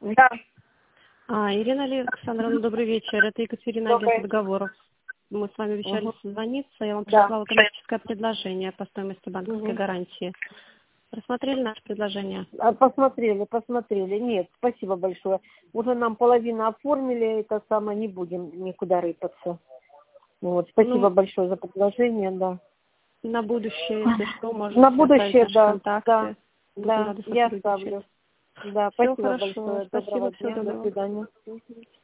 Да. Ирина Александровна, добрый вечер. Это Екатерина, Добрый. агент договоров. Мы с вами обещали созвониться. Я вам Да. прислала коммерческое предложение по стоимости банковской гарантии. Рассмотрели наше предложение? Посмотрели. Нет, спасибо большое. Уже нам половину оформили, это самое, не будем никуда рыпаться. Вот, спасибо большое за предложение, да. На будущее, если что, можете На оставить будущее, наши да, контакты. Будем да, рады я сотрудничать. оставлю. Да, Все спасибо хорошо. большое. Спасибо, Доброго всего дня, до доброго. свидания.